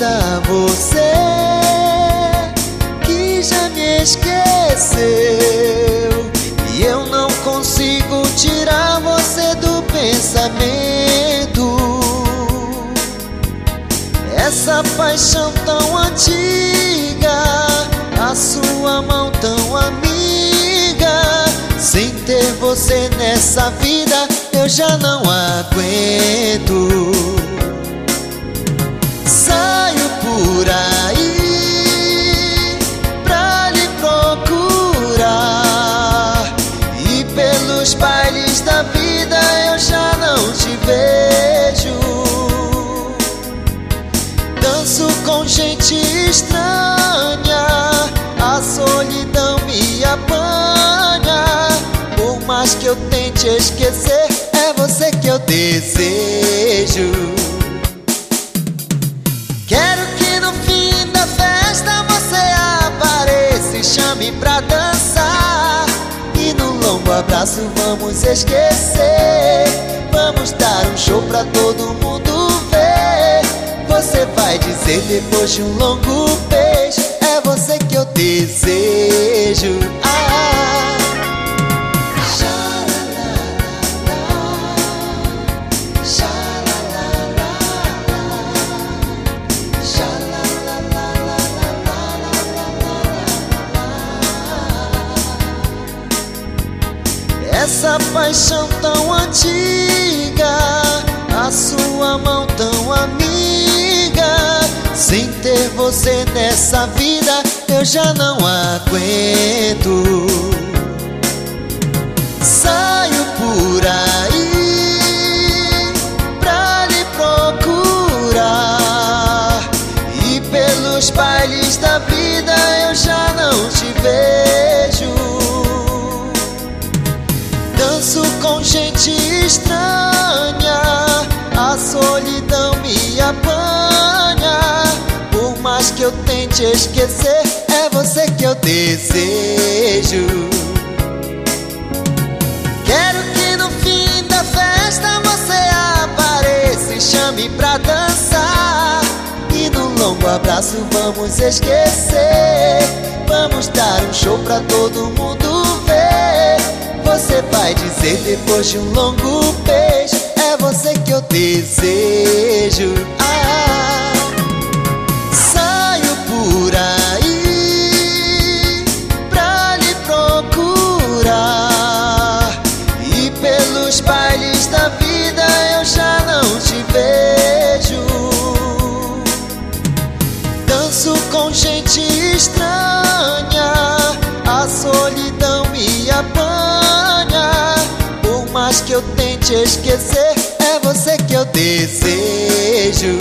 está você que já me esqueceu? E eu não consigo tirar você do pensamento. Essa paixão tão antiga, a sua mão tão amiga. Sem ter você nessa vida eu já não aguento. Saio por aí pra lhe procurar, e pelos bailes da vida eu já não te vejo. Danço com gente estranha, a solidão me apanha. Por mais que eu tente esquecer, é você que eu desejo. Quero que no fim da festa você apareça e chame pra dançar, e no longo abraço vamos esquecer. Vamos dar um show pra todo mundo ver. Você vai dizer depois de um longo beijo, é você que eu desejo. Essa paixão tão antiga, a sua mão tão amiga. Sem ter você nessa vida eu já não aguento. Saio por aí pra lhe procurar, e pelos bailes da vida eu já não te vejo. Danço com gente estranha, a solidão me apanha. Por mais que eu tente esquecer, é você que eu desejo. Quero que no fim da festa você apareça e chame pra dançar, e no longo abraço vamos esquecer. Vamos dar um show pra todo mundo ver. Você vai dizer depois de um longo beijo, é você que eu desejo. Saio por aí pra lhe procurar, e pelos bailes da vida eu já não te vejo. Danço com gente estranha, a solidão me apanha. Por mais que eu tente esquecer, é você que eu desejo.